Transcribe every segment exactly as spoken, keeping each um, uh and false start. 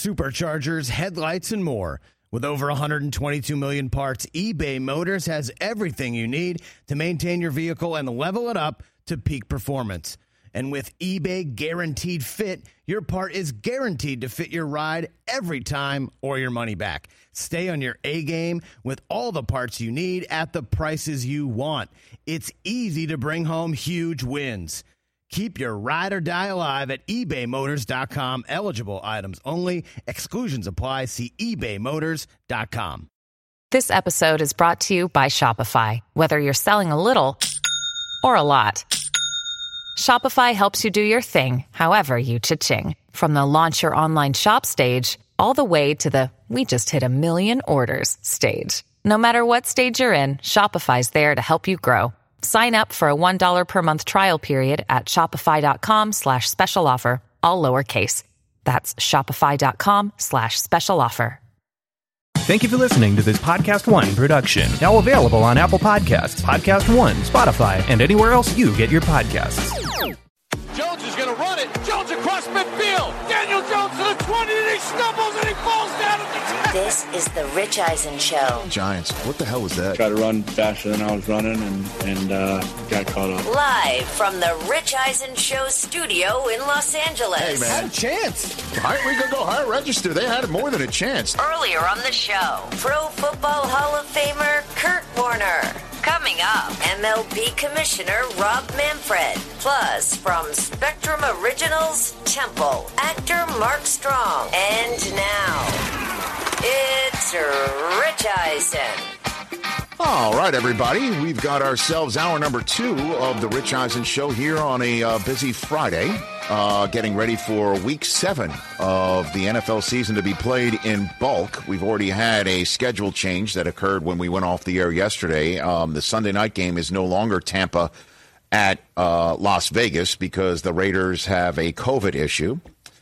superchargers, headlights, and more. With over one hundred twenty-two million parts, eBay Motors has everything you need to maintain your vehicle and level it up to peak performance. And with eBay Guaranteed Fit, your part is guaranteed to fit your ride every time or your money back. Stay on your A-game with all the parts you need at the prices you want. It's easy to bring home huge wins. Keep your ride or die alive at ebay motors dot com. Eligible items only. Exclusions apply. See ebay motors dot com. This episode is brought to you by Shopify. Whether you're selling a little or a lot, Shopify helps you do your thing, however you cha-ching. From the launch your online shop stage, all the way to the we just hit a million orders stage. No matter what stage you're in, Shopify's there to help you grow. Sign up for a one dollar per month trial period at shopify.com slash special offer, all lowercase. That's shopify.com slash special offer. Thank you for listening to this Podcast One production. Now available on Apple Podcasts, Podcast One, Spotify, and anywhere else you get your podcasts. Jones is going to run it. Jones across midfield. Daniel Jones to the twenty, and he stumbles, and he falls down at the ten. This is the Rich Eisen Show. Giants. What the hell was that? Tried to run faster than I was running and, and uh, got caught up. Live from the Rich Eisen Show studio in Los Angeles. Hey, man. Had a chance. High, we could go higher register. They had more than a chance. Earlier on the show, Pro Football Hall of Famer Kurt Warner. Coming up, M L B Commissioner Rob Manfred. Plus, from Spectrum Originals, Temple, actor Mark Strong. And now, it's Rich Eisen. All right, everybody. We've got ourselves hour number two of the Rich Eisen Show here on a uh, busy Friday. Uh, getting ready for week seven of the N F L season to be played in bulk. We've already had a schedule change that occurred when we went off the air yesterday. Um, the Sunday night game is no longer Tampa at uh, Las Vegas because the Raiders have a COVID issue.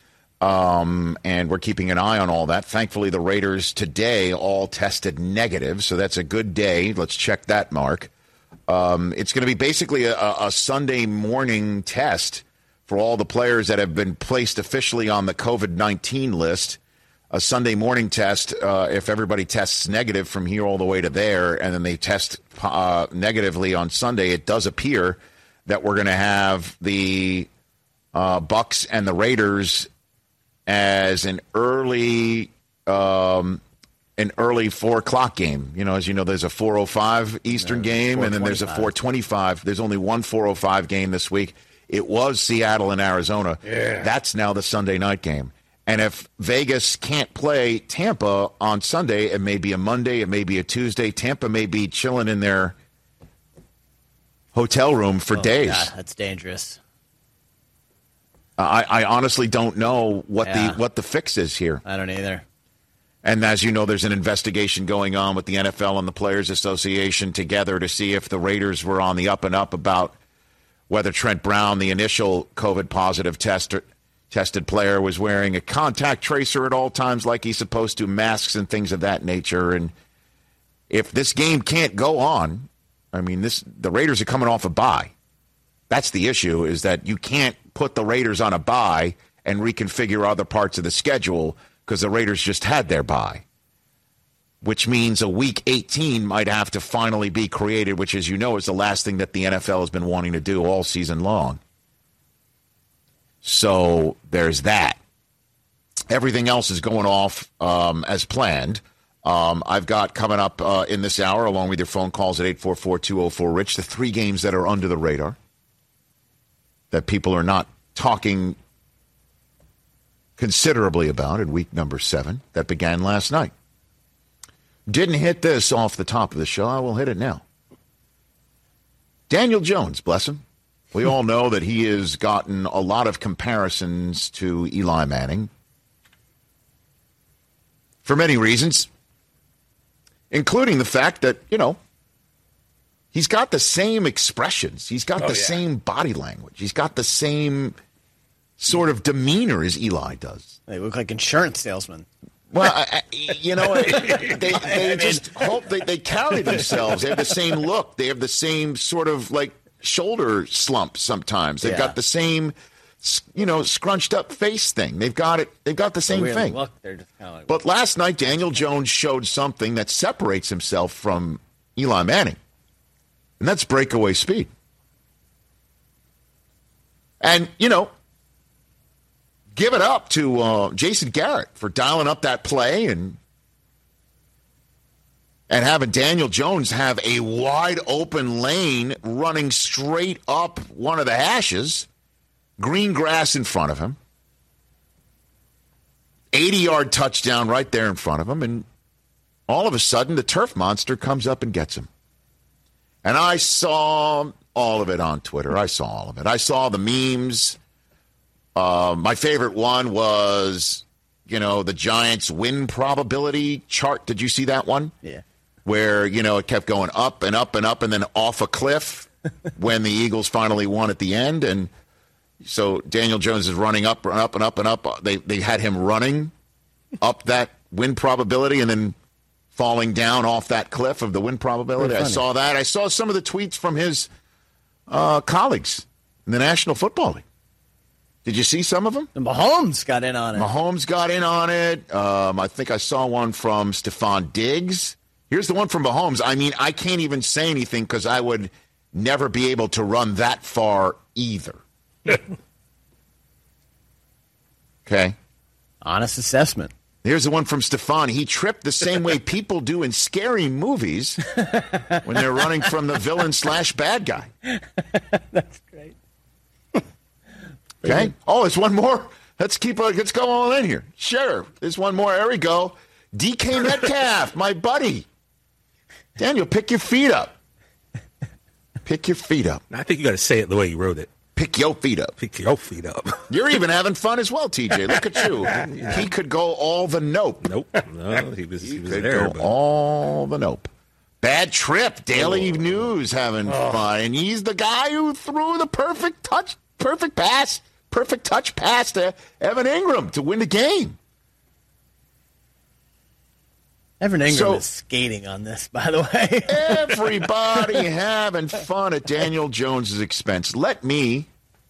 Um, and we're keeping an eye on all that. Thankfully, the Raiders today all tested negative, so that's a good day. Let's check that mark. Um, it's going to be basically a, a Sunday morning test for all the players that have been placed officially on the COVID nineteen list. A Sunday morning test, uh, if everybody tests negative from here all the way to there, and then they test uh, negatively on Sunday, it does appear that we're going to have the uh, Bucs and the Raiders as an early um, an early four o'clock game. You know, as you know, there's a four oh five Eastern no, game, and then there's a four twenty-five. There's only one four oh five game this week. It was Seattle and Arizona. Yeah. That's now the Sunday night game. And if Vegas can't play Tampa on Sunday, it may be a Monday, it may be a Tuesday. Tampa may be chilling in their hotel room for oh, days. God, that's dangerous. I, I honestly don't know what yeah. the what the fix is here. I don't either. And as you know, there's an investigation going on with the N F L and the Players Association together to see if the Raiders were on the up and up about whether Trent Brown, the initial COVID positive tester, tested player, was wearing a contact tracer at all times like he's supposed to, masks and things of that nature. And if this game can't go on, I mean, this the Raiders are coming off a bye. That's the issue, is that you can't put the Raiders on a bye and reconfigure other parts of the schedule because the Raiders just had their bye, which means a week eighteen might have to finally be created, which, as you know, is the last thing that the N F L has been wanting to do all season long. So there's that. Everything else is going off um, as planned. Um, I've got coming up uh, in this hour, along with your phone calls at eight four four, two oh four, RICH, the three games that are under the radar that people are not talking considerably about in week number seven that began last night. Didn't hit this off the top of the show. I will hit it now. Daniel Jones, bless him. We all know that he has gotten a lot of comparisons to Eli Manning for many reasons, including the fact that, you know, he's got the same expressions. He's got oh, the yeah. same body language. He's got the same sort of demeanor as Eli does. They look like insurance salesmen. Well, I, I, you know, they, they just hope they, they carry themselves. They have the same look. They have the same sort of like shoulder slump sometimes. They've yeah. got the same you know, scrunched up face thing. They've got it. They've got the same Weird thing. look, they're just kind of like, But last night, Daniel Jones showed something that separates himself from Eli Manning, and that's breakaway speed. And, you know, give it up to uh, Jason Garrett for dialing up that play and and having Daniel Jones have a wide open lane running straight up one of the hashes, green grass in front of him, eighty-yard touchdown right there in front of him, and all of a sudden the turf monster comes up and gets him. And I saw all of it on Twitter. I saw all of it. I saw the memes. Uh, my favorite one was, you know, the Giants' win probability chart. Did you see that one? Yeah. Where, you know, it kept going up and up and up and then off a cliff when the Eagles finally won at the end. And so Daniel Jones is running up and up and up and up. They they had him running up that win probability and then falling down off that cliff of the win probability. I saw that. I saw some of the tweets from his uh, colleagues in the National Football League. Did you see some of them? And Mahomes got in on it. Mahomes got in on it. Um, I think I saw one from Stephon Diggs. Here's the one from Mahomes. I mean, I can't even say anything because I would never be able to run that far either. Okay. Honest assessment. Here's the one from Stephon. He tripped the same way people do in scary movies when they're running from the villain slash bad guy. That's great. Okay. Oh, there's one more. Let's keep. Uh, let's go all in here. Sure. There's one more. There we go. D K Metcalf, my buddy. Daniel, pick your feet up. Pick your feet up. I think you got to say it the way you wrote it. Pick your feet up. Pick your feet up. You're even having fun as well, T J. Look at you. Yeah. He could go all the nope. Nope. No, he was, he he was could there. go But... all the nope. Bad trip. Daily Oh. News having Oh. fun. And he's the guy who threw the perfect touch, perfect pass, perfect touch pass to Evan Ingram to win the game. Evan Ingram So- is skating on this, by the way. Everybody having fun at Daniel Jones's expense. Let me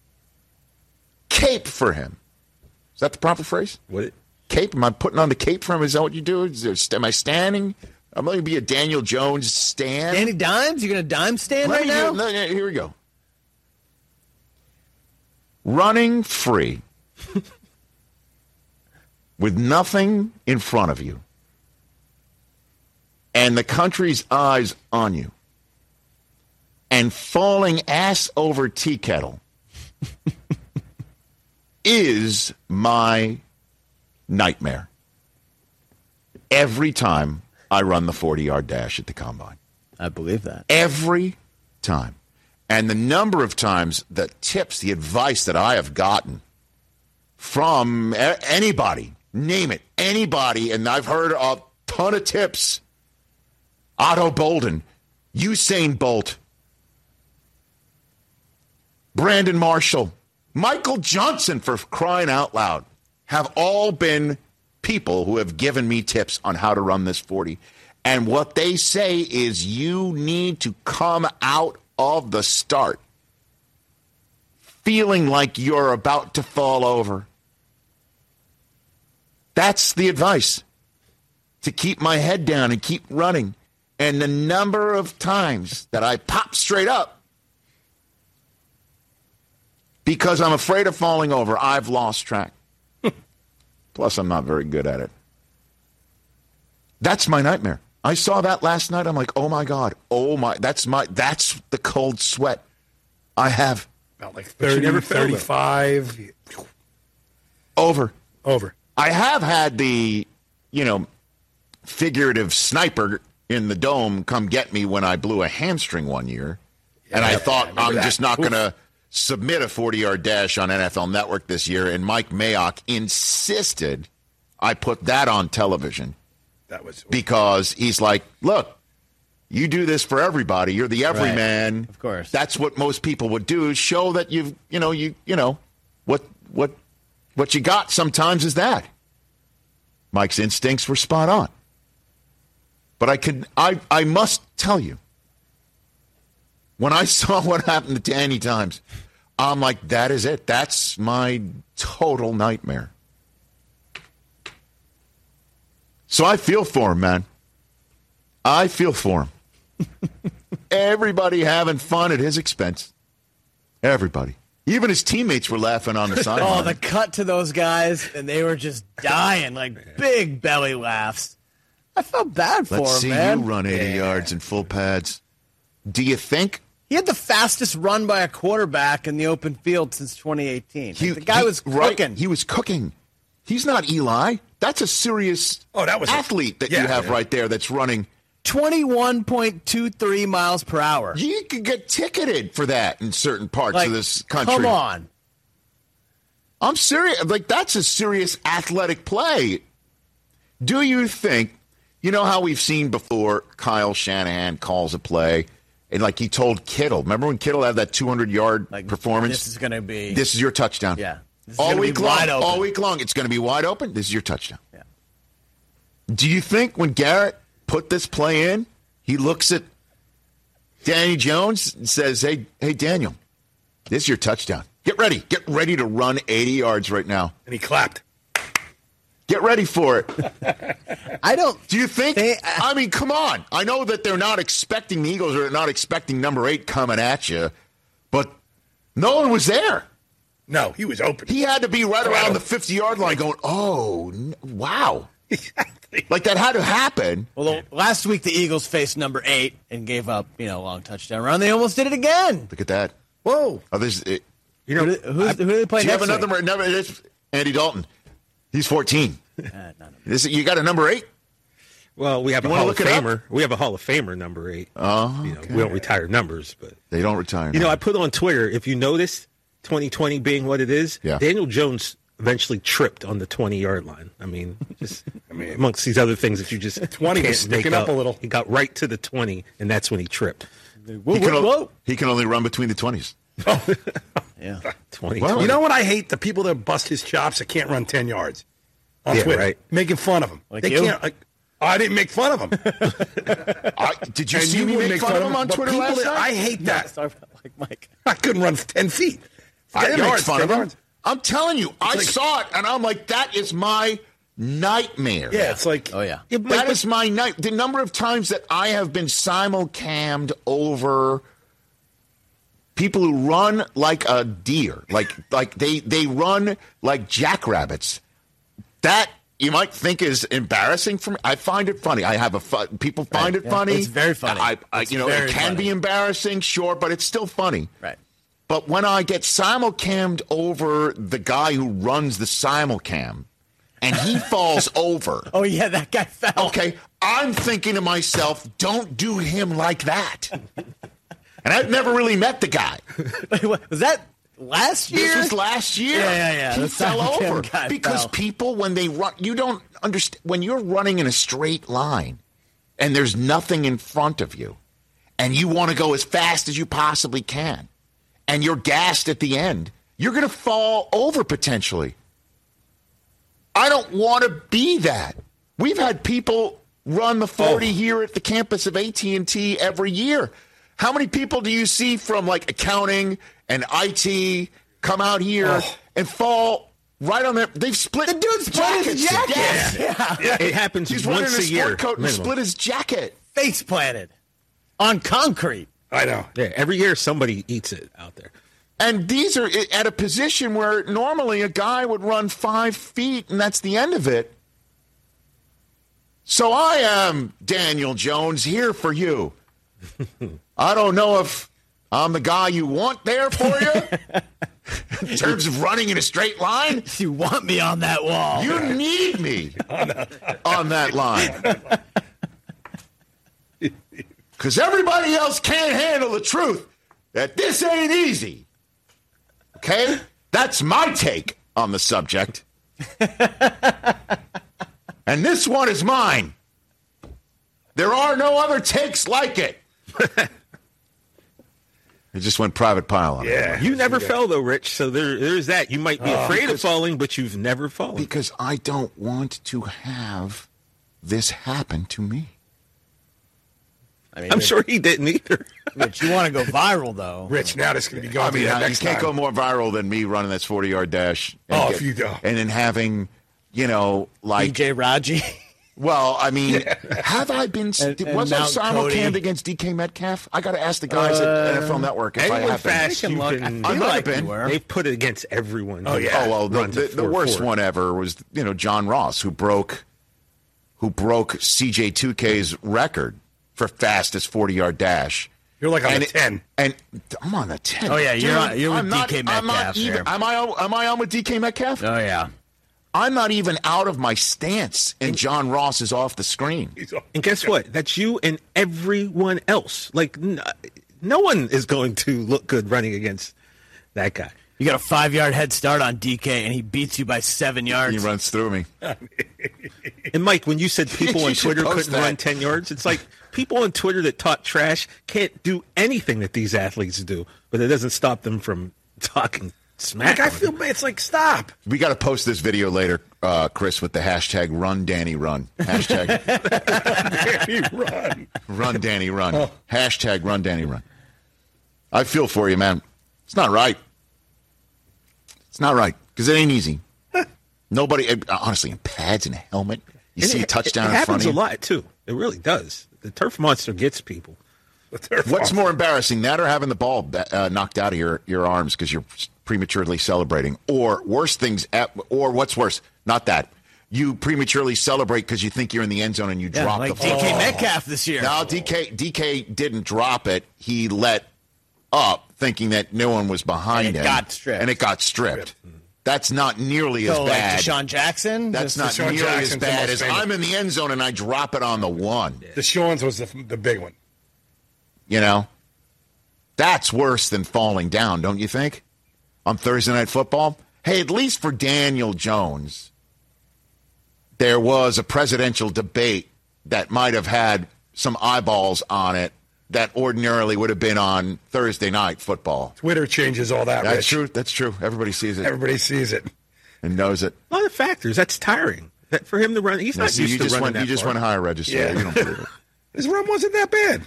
cape for him. Is that the proper phrase? What? Cape? Am I putting on the cape for him? Is that what you do? Is there, am I standing? I'm going to be a Daniel Jones stand. Danny Dimes? You going to dime stand Let right me now? do- no, no, here we go. Running free with nothing in front of you and the country's eyes on you and falling ass over tea kettle is my nightmare every time I run the forty-yard dash at the Combine. I believe that. Every time. And the number of times, the tips, the advice that I have gotten from a- anybody, name it, anybody, and I've heard a ton of tips. Otto Bolden, Usain Bolt, Brandon Marshall, Michael Johnson, for crying out loud, have all been people who have given me tips on how to run this forty. And what they say is you need to come out of the start feeling like you're about to fall over. That's the advice, to keep my head down and keep running. And the number of times that I pop straight up because I'm afraid of falling over, I've lost track. Plus, I'm not very good at it. That's my nightmare. I saw that last night. I'm like, oh my God. Oh my, that's my, that's the cold sweat I have. About like But you thirty, never felt it. thirty-five. Over. Over. I have had the, you know, figurative sniper in the dome come get me when I blew a hamstring one year. And I thought, I'm that. just not going to submit a forty-yard dash on N F L Network this year. And Mike Mayock insisted I put that on television. That was Because he's like, look, you do this for everybody. You're the everyman. Right. Of course. That's what most people would do, is show that you've, you know, you, you know, what, what, what you got sometimes is that. Mike's instincts were spot on. But I could, I, I must tell you, when I saw what happened to Danny Dimes, I'm like, that is it. That's my total nightmare. So I feel for him, man. I feel for him. Everybody having fun at his expense. Everybody. Even his teammates were laughing on the sideline. Oh, the cut to those guys, and they were just dying, like big belly laughs. I felt bad for Let's him, see man. you run eighty yeah. yards in full pads. Do you think? He had the fastest run by a quarterback in the open field since twenty eighteen. He, Like, the guy he, was right, cooking. He was cooking. He's not Eli. That's a serious oh, that was athlete a, that yeah, you have yeah. right there that's running. twenty-one point two three miles per hour. You could get ticketed for that in certain parts Like, of this country. Come on. I'm serious. Like, that's a serious athletic play. Do you think, you know how we've seen before Kyle Shanahan calls a play, and like he told Kittle, remember when Kittle had that two hundred yard Like, performance? This is going to be. This is your touchdown. Yeah. This is all gonna week be long. wide open. All week long. It's going to be wide open. This is your touchdown. Yeah. Do you think when Garrett put this play in, he looks at Danny Jones and says, hey, hey, Daniel, this is your touchdown. Get ready. Get ready to run eighty yards right now. And he clapped. Get ready for it. I don't. Do you think? They, uh, I mean, come on. I know that they're not expecting the Eagles or they're not expecting number eight coming at you, but no one was there. No, he was open. He had to be right around the fifty-yard line going, oh, n- wow. Like that had to happen. Well, last week the Eagles faced number eight and gave up, you know, a long touchdown run. They almost did it again. Look at that. Whoa. Oh, this, it, You know, who, who's, who do they play do you next have another week? number? It's Andy Dalton. He's fourteen. Uh, no, no. This, you got a number eight? Well, we have You a wanna Hall of look it up? Famer. We have a Hall of Famer number eight. Oh, you know, okay. we don't retire numbers, but They don't retire. you know, now. I put on Twitter. If you notice, twenty twenty being what it is, Yeah. Daniel Jones eventually tripped on the twenty-yard line. I mean, just I mean, amongst these other things that you just twenty was can't make sticking up a little. He got right to the twenty, and that's when he tripped. Whoa, he, can whoa, o- whoa. he can only run between the twenties. Yeah. twenty. Well, You know what I hate? The people that bust his chops that can't run ten yards on Yeah, Twitter. right. Making fun of him. Like they you? can't. Like, I didn't make fun of him. I, did you And see me wouldn't make fun of him on but Twitter people last that- night? I hate that. Sorry about like Mike. I couldn't run ten feet. I Ten didn't make yards, fun ten of him. yards. I'm telling you, I like- saw it, and I'm like, that is my nightmare. Yeah, it's like. Oh, yeah. Yeah, but- That is my night. The number of times that I have been simulcammed over people who run like a deer, like like they they run like jackrabbits. That you might think is embarrassing for me. I find it funny. I have a fun, people find Right, it yeah. funny. It's very funny. I, I It's you know, it very can funny. be embarrassing, sure, but it's still funny. Right. But when I get simulcammed over the guy who runs the simulcam, and he falls over. Oh, yeah, that guy fell. Okay, I'm thinking to myself, don't do him like that. And I've never really met the guy. Was that last year? This was last year. Yeah, yeah, yeah. He The fell simulcam over guy because fell. people, when they run, you don't understand. When you're running in a straight line and there's nothing in front of you, and you want to go as fast as you possibly can, and you're gassed at the end, you're going to fall over potentially. I don't want to be that. We've had people run the forty Oh. here at the campus of A T and T every year. How many people do you see from like accounting and I T come out here Oh. and fall right on their? They've split. The dude split his jacket. Yes. Yeah. Yeah, it happens He's running in once a a year. sport coat and minimum. split his jacket. Face planted on concrete. I know. Yeah, every year somebody eats it out there. And these are at a position where normally a guy would run five feet, and that's the end of it. So I am Daniel Jones here for you. I don't know if I'm the guy you want there for you in terms of running in a straight line. You want me on that wall. You need me on that line. Because everybody else can't handle the truth that this ain't easy. Okay? That's my take on the subject. And this one is mine. There are no other takes like it. It just went private pile on it. Yeah. You never fell though, Rich. So there, there's that. You might be afraid of falling, but you've never fallen. Because I don't want to have this happen to me. I mean, I'm sure he didn't either. Rich, you want to go viral, thoral Rich, now this is going to be going I mean, to uh, next you can't time. go more viral than me running this forty-yard dash. And Oh, get- if you do. And then having, you know, like... D J Raji. Well, I mean, have I been... And- and was I Mount simulcammed Cody. against D K Metcalf? I got to ask the guys Uh, at N F L Network if I Anyone have been. fast, can you look. can. I I feel might like have been. you were. They put it against everyone. Oh, yeah. Oh, well, the, runs a the, the worst four four. one ever was, you know, John Ross, who broke who broke C J two K's record for fastest forty-yard dash. You're like on and a ten. And I'm on a ten. Oh, yeah, you're Dude, on- you're with I'm not- D K I'm not Metcalf even- here. Am I, on- am I on with D K Metcalf? Oh, yeah. I'm not even out of my stance, and John Ross is off the screen. And guess what? That's you and everyone else. Like, n- no one is going to look good running against that guy. You got a five-yard head start on D K, and he beats you by seven yards. He runs through me. And Mike, when you said people You on should Twitter post couldn't that. run ten yards, it's like people on Twitter that talk trash can't do anything that these athletes do, but it doesn't stop them from talking smack. Like, I on feel them. bad. It's like, stop. We got to post this video later, uh, Chris, with the hashtag Run Danny Run. Hashtag Danny, run. Run Danny Run. Hashtag Run Danny Run. I feel for you, man. It's not right. It's not right because it ain't easy. Nobody, honestly, in pads and a helmet, you And see it, a touchdown it, it in front happens of you. a lot too. It really does. The turf monster gets people. What's more embarrassing, that or having the ball uh, knocked out of your, your arms because you're prematurely celebrating? Or worse things, at, or what's worse, not that. You prematurely celebrate because you think you're in the end zone and you Yeah, drop like the D ball. K Metcalf this year. No, D K, D K didn't drop it. He let up thinking that no one was behind And it him. got stripped. And it got stripped. That's not nearly So, as like bad. Deshaun Jackson? That's Just- not Deshaun nearly as Jackson's the bad most as famous. I'm in the end zone and I drop it on the one. Deshaun's was the, the big one. You know? That's worse than falling down, don't you think? On Thursday Night Football? Hey, at least for Daniel Jones, there was a presidential debate that might have had some eyeballs on it that ordinarily would have been on Thursday Night Football. Twitter changes all that, That's Rich. true. That's true. Everybody sees it Everybody sees it. and knows it. A lot of factors. That's tiring. That for him to run, he's Now, not see, used you to just running went. that You just far. went higher register. Yeah. You don't believe it. His run wasn't that bad.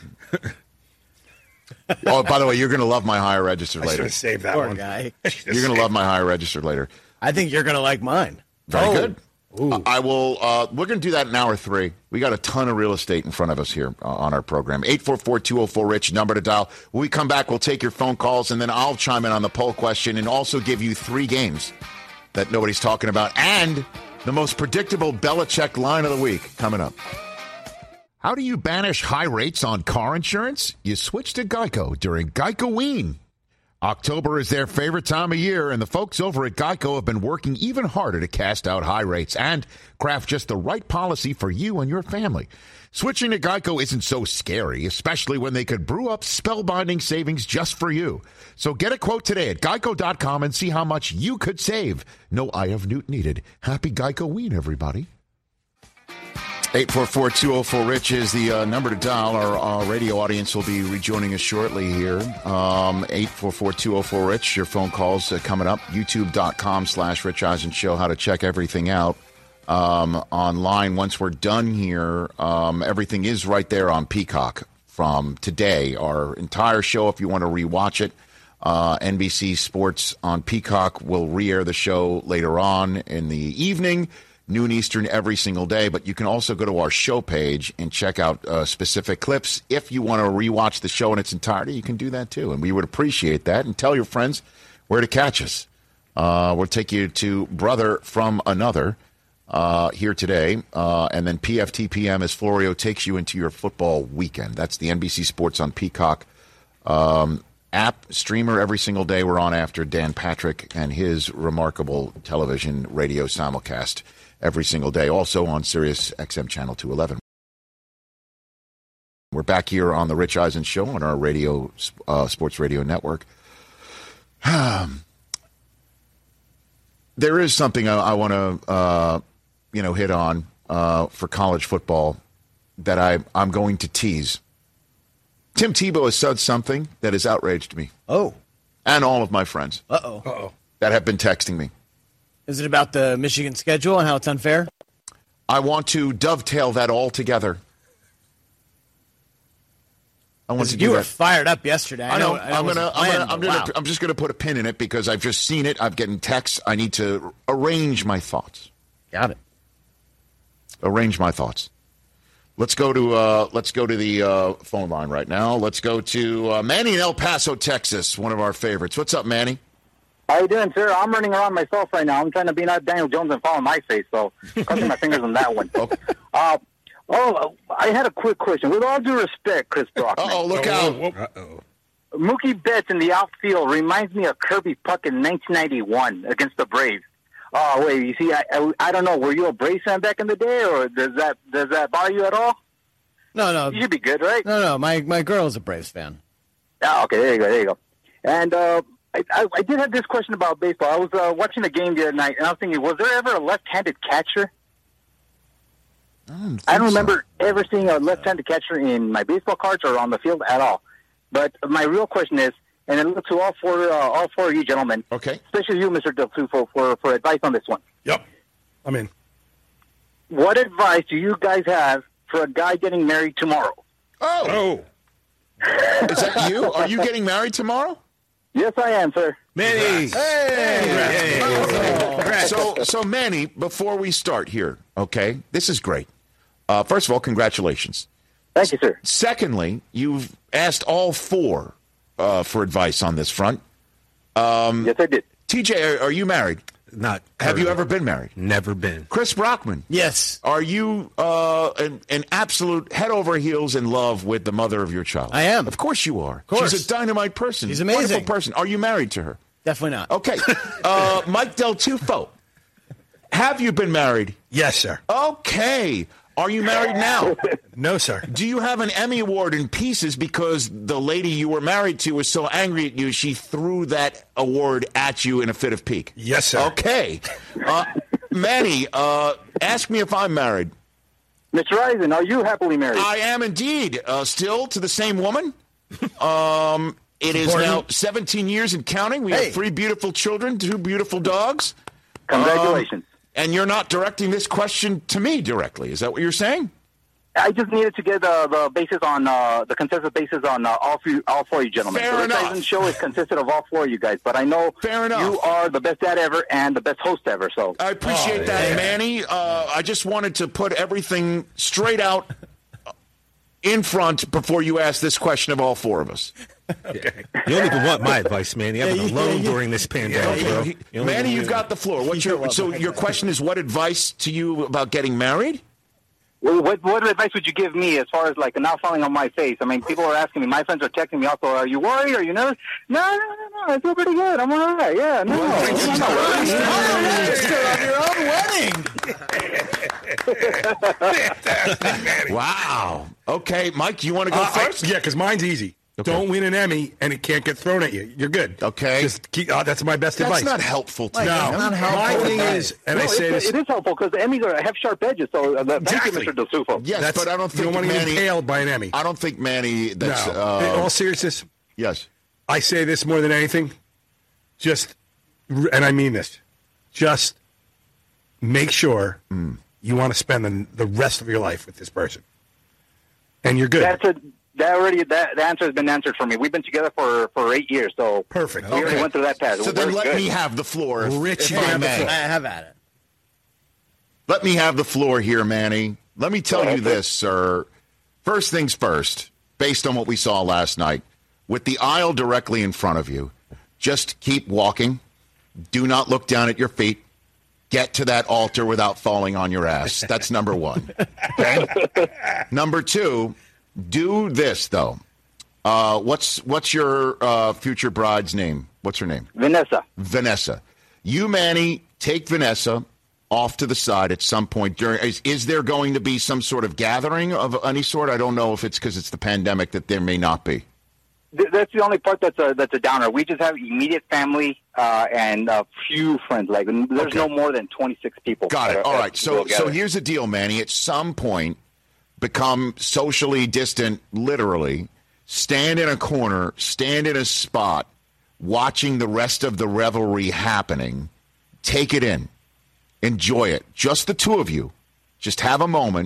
Oh, by the way, you're going to love my higher register I should later. have saved that Poor one. guy. You're going to love my higher register later. I think you're going to like mine. Very Oh. good. I I will. Uh, we're going to do that in hour three. We got a ton of real estate in front of us here uh, on our program. eight four four, two oh four, RICH, number to dial. When we come back, we'll take your phone calls, and then I'll chime in on the poll question and also give you three games that nobody's talking about and the most predictable Belichick line of the week coming up. How do you banish high rates on car insurance? You switch to Geico during Geico-ween. October is their favorite time of year, and the folks over at Geico have been working even harder to cast out high rates and craft just the right policy for you and your family. Switching to Geico isn't so scary, especially when they could brew up spellbinding savings just for you. So get a quote today at geico dot com and see how much you could save. No eye of newt needed. Happy Geico-ween, everybody. eight four four, two oh four, RICH is the uh, number to dial. Our, our radio audience will be rejoining us shortly here. Um, eight four four, two oh four, RICH. Your phone calls uh, coming up. YouTube.com slash Rich Eisen Show. How to check everything out um, online. Once we're done here, um, everything is right there on Peacock from today. Our entire show, if you want to rewatch it. Uh, N B C Sports on Peacock will re-air the show later on in the evening. Noon Eastern every single day, but you can also go to our show page and check out uh, specific clips. If you want to rewatch the show in its entirety, you can do that too, and we would appreciate that. And tell your friends where to catch us. Uh, we'll take you to Brother from Another uh, here today, uh, and then P F T P M as Florio takes you into your football weekend. That's the N B C Sports on Peacock um, app streamer every single day. We're on after Dan Patrick and his remarkable television radio simulcast every single day, also on Sirius X M Channel two eleven. We're back here on the Rich Eisen Show on our radio, uh, sports radio network. Um, there is something I, I want to, uh, you know, hit on uh, for college football that I, I'm going to tease. Tim Tebow has said something that has outraged me. Oh. And all of my friends. Uh-oh. Uh-oh. That have been texting me. Is it about the Michigan schedule and how it's unfair? I want to dovetail that all together. I want to You do were that. fired up yesterday. I, I know. know, I know I'm it gonna. wasn't I'm gonna. planned, I'm but gonna. wow. I'm just gonna put a pin in it because I've just seen it. I'm getting texts. I need to arrange my thoughts. Got it. Arrange my thoughts. Let's go to. Uh, let's go to the uh, phone line right now. Let's go to uh, Manny in El Paso, Texas. One of our favorites. What's up, Manny? How you doing, sir? I'm running around myself right now. I'm trying to be not Daniel Jones and fall on my face, so crossing my fingers on that one. Okay. Uh, oh, I had a quick question. With all due respect, Chris Brockman. Oh, look out! Uh-oh. Mookie Betts in the outfield reminds me of Kirby Puck in nineteen ninety-one against the Braves. Oh, wait, you see, I, I, I don't know. Were you a Braves fan back in the day, or does that does that bother you at all? No, no. You should be good, right? No, no. My my girl's a Braves fan. Oh, okay, there you go, there you go. And uh, I, I, I did have this question about baseball. I was uh, watching the game the other night, and I was thinking, was there ever a left-handed catcher? I don't, I don't remember ever seeing a left-handed catcher in my baseball cards or on the field at all. But my real question is, and I look to all four, uh, all four of you gentlemen, okay, especially you, Mister Del Tufo, for, for advice on this one. Yep, I'm in. What advice do you guys have for a guy getting married tomorrow? Oh, Oh, is that you? Are you getting married tomorrow? Yes, I am, sir. Manny. Hey! So, so Manny, before we start here, okay, this is great. Uh, first of all, congratulations. Thank you, sir. Secondly, you've asked all four uh, for advice on this front. Um, yes, I did. T J, are, are you married? Not. Have you currently. ever been married? Never been. Chris Brockman, Yes, are you uh, an, an absolute head over heels in love with the mother of your child? I am. Of course you are. course. She's a dynamite person. She's amazing. Wonderful person. Are you married to her? definitely not. Okay. Uh, Mike Del Tufo, have you been married? yes, sir. Okay. Are you married now? No, sir. Do you have an Emmy Award in pieces because the lady you were married to was so angry at you, she threw that award at you in a fit of pique? Yes, sir. Okay. Uh, Manny, uh, ask me if I'm married. Mister Eisen, are you happily married? I am indeed. Uh, still to the same woman. Um, it is now seventeen years and counting. We Hey. have three beautiful children, two beautiful dogs. Congratulations. Um, and you're not directing this question to me directly. Is that what you're saying? I just needed to get uh, the basis on uh, the consensus basis on uh, all four, all four of you gentlemen. Fair the Rich enough. Eisen show is consisted of all four of you guys, but I know Fair enough. you are the best dad ever and the best host ever. So I appreciate that, Manny. Uh, I just wanted to put everything straight out in front before you ask this question of all four of us. Okay. You don't even want my advice, Manny. I've been Yeah, you- alone yeah, you- during this pandemic, Okay, bro. he- You don't Manny, even- you've got the floor. What's your so your question is what advice to you about getting married? Well, what, what advice would you give me as far as like not falling on my face? I mean, people are asking me. My friends are texting me also. Are you worried? Are you nervous? No, no, no, no. I feel pretty good. I'm all right. Yeah, no. I'm not worried. Wow. Okay, Mike, you want to go Uh, I- first? yeah, because mine's easy. Okay. Don't win an Emmy, and it can't get thrown at you. You're good. Okay. Just keep, uh, that's my best That's advice. not helpful to no, me. not helpful my thing advice. is, and No, I say it's, this, it is helpful because the Emmys are, have sharp edges. So uh, thank Exactly. you, Mister Del Tufo. Yes, that's, but I don't you think don't want to get Manny. impaled by an Emmy. I don't think Manny. That's no. uh, In all seriousness, yes. I say this more than anything. Just, and I mean this, just make sure Mm. you want to spend the, the rest of your life with this person, and you're good. That's a, that already. That the answer has been answered for me. We've been together for, for eight years, so Perfect. we already Okay. went through that path. So It then was let good. me have the floor, if, Rich, if you I have the may. floor. I have at it. Let me have the floor here, Manny. Let me tell you this, sir. First things first, based on what we saw last night, with the aisle directly in front of you, just keep walking. Do not look down at your feet. Get to that altar without falling on your ass. That's number one. Okay? Number two, do this, though. Uh, what's what's your uh, future bride's name? What's her name? Vanessa. Vanessa. You, Manny, take Vanessa off to the side at some point during. Is, is there going to be some sort of gathering of any sort? I don't know if it's because it's the pandemic that there may not be. Th- That's the only part that's a that's a downer. We just have immediate family uh, and a few friends. Like there's Okay. no more than twenty-six people. Got it. that- All that right. So will so gather. here's the deal, Manny. At some point, become socially distant, literally. Stand in a corner, stand in a spot, watching the rest of the revelry happening. Take it in. Enjoy it. Just the two of you. Just have a moment.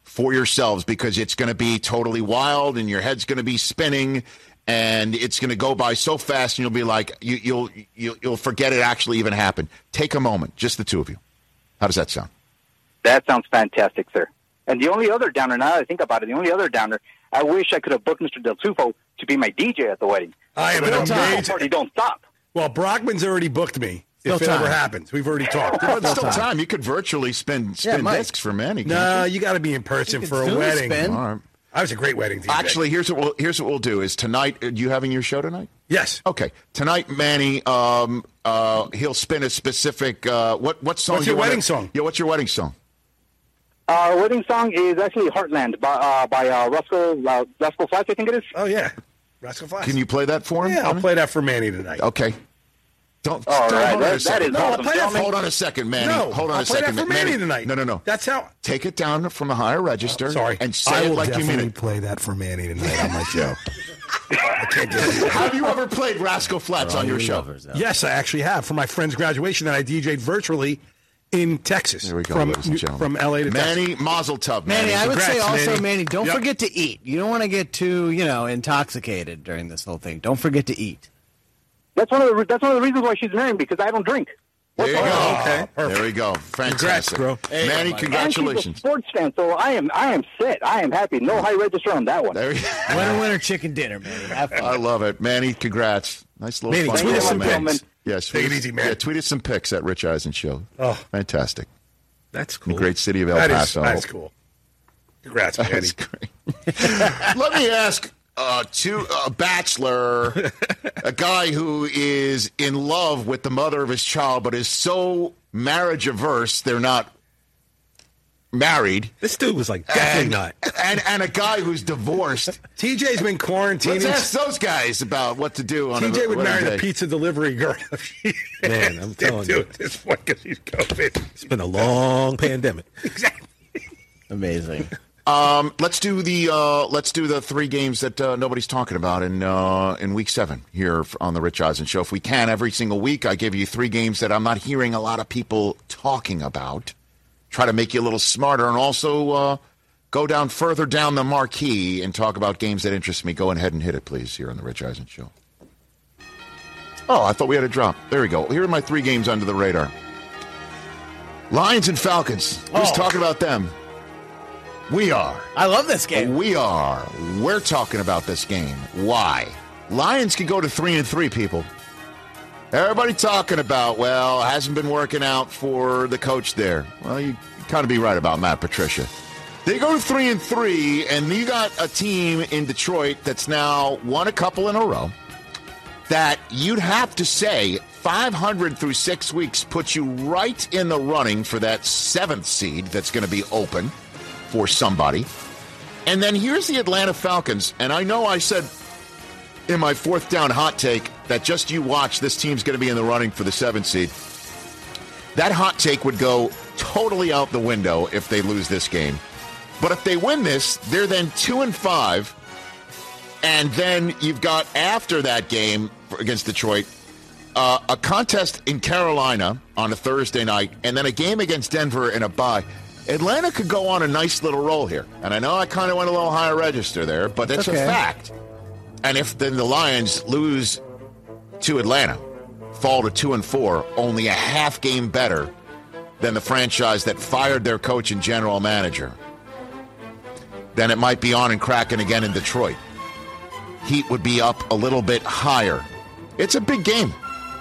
for yourselves because it's going to be totally wild and your head's going to be spinning and it's going to go by so fast and you'll be like, you, you'll, you'll you'll forget it actually even happened. Take a moment, just the two of you. How does that sound? That sounds fantastic, sir. And the only other downer, now that I think about it, the only other downer, I wish I could have booked Mister Del Tufo to be my D J at the wedding. I am an amazing party. Don't stop. Well, Brockman's already booked me. Still if it time. ever happens, we've already talked. But it's still time. You could virtually spin spin Yeah, discs for Manny. No, can't you, you got to be in person You for could a do a wedding. spin. All right. I was a great wedding D J. Actually, here's what we'll, here's what we'll do: is tonight. Are you having your show tonight? Yes. Okay. Tonight, Manny, um, uh, he'll spin a specific. Uh, what what song? What's do your you wanna- wedding song? Yeah, what's your wedding song? Our wedding song is actually Heartland by, uh, by uh, Roscoe, uh, Roscoe Flatts, I think it is. Oh, yeah. Rascal Flatts. Can you play that for him? Yeah, I'll play that for Manny tonight. Okay. Don't. All don't right, hold on that- a second. that is no, awesome. play that. Tell me- Hold on a second, Manny. No, hold on I'll a play second, that for Manny. Manny tonight. No, no, no. That's how. Take it down from a higher register. Sorry. And say I it will like you mean definitely it. play that for Manny tonight on my show. I can't do it. Have you ever played Rascal Flatts on your show? Yes, I actually have. For my friend's graduation that I D J'd virtually in Texas. There we go, from, ladies and gentlemen. From L A to Manny Texas. Mazel Tov, Manny, Manny. I would say Congrats, also, Manny. Manny, don't Yep. forget to eat. You don't want to get too, you know, intoxicated during this whole thing. Don't forget to eat. That's one of the that's one of the reasons why she's marrying me, because I don't drink. There you go. Oh, okay. There we go. Fantastic. Congrats, bro. There you Manny, go, buddy. And she's a congratulations. sports fan, so I am I am set. I am happy. No high register on that one. There you Winner, winner, chicken dinner, Manny. Have fun. I love it. Manny, congrats. Nice little Manny, fun tweet us call, some man. pics. Yes, Take it easy, man. Yeah, tweet us some pics at Rich Eisen Show. Oh. Fantastic. That's In cool. the great city of El That is, Paso. that is cool. Congrats, Manny. That's great. Let me ask uh, to a bachelor, a guy who is in love with the mother of his child, but is so marriage averse they're not married. This dude was like, definitely And, not. and and a guy who's divorced. T J's been quarantining. Let's ask those guys about what to do on T J a would wedding marry day. the pizza delivery girl. Man, I'm Didn't telling do you. it at this point because he's COVID. It's been a long pandemic. Exactly. Amazing. Um, let's do the uh, let's do the three games that uh, nobody's talking about in uh, in week seven here on the Rich Eisen Show. If we can, every single week, I give you three games that I'm not hearing a lot of people talking about. Try to make you a little smarter, and also uh, go down further down the marquee and talk about games that interest me. Go ahead and hit it, please, here on the Rich Eisen Show. Oh, I thought we had a drop. There we go. Here are my three games under the radar. Lions and Falcons. Who's Oh. talking about them? We are. I love this game. We are. We're talking about this game. Why? Lions could go to three and three, people. Everybody talking about, well, hasn't been working out for the coach there. Well, you kind of be right about Matt Patricia. They go to three and three, and you got a team in Detroit that's now won a couple in a row. That you'd have to say five hundred through six weeks puts you right in the running for that seventh seed that's going to be open for somebody. And then here's the Atlanta Falcons. And I know I said in my fourth down hot take that just you watch, this team's going to be in the running for the seventh seed. That hot take would go totally out the window if they lose this game. But if they win this, they're then two and five. And then you've got, after that game against Detroit, uh, a contest in Carolina on a Thursday night, and then a game against Denver in a bye. Atlanta could go on a nice little roll here. And I know I kind of went a little higher register there, but that's Okay. a fact. And if then the Lions lose to Atlanta, fall to two and four, only a half game better than the franchise that fired their coach and general manager, then it might be on and cracking again in Detroit. Heat would be up a little bit higher. It's a big game.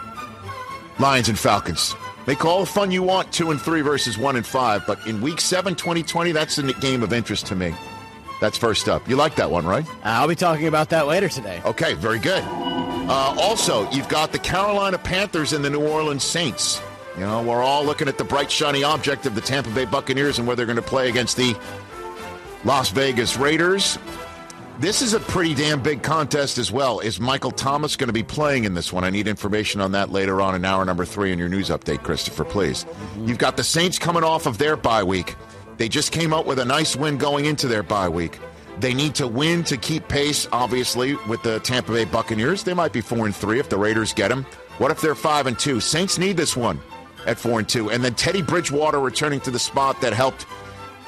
Lions and Falcons. Make all the fun you want, two and three versus one and five. But in week seven, twenty twenty, that's a game of interest to me. That's first up. You like that one, right? I'll be talking about that later today. Okay, very good. Uh, also, you've got the Carolina Panthers and the New Orleans Saints. You know, we're all looking at the bright, shiny object of the Tampa Bay Buccaneers and where they're going to play against the Las Vegas Raiders. This is a pretty damn big contest as well. Is Michael Thomas going to be playing in this one? I need information on that later on in hour number three in your news update, Christopher, please. Mm-hmm. You've got the Saints coming off of their bye week. They just came out with a nice win going into their bye week. They need to win to keep pace, obviously, with the Tampa Bay Buccaneers. They might be four and three if the Raiders get them. What if they're five and two? Saints need this one at four and two. And then Teddy Bridgewater returning to the spot that helped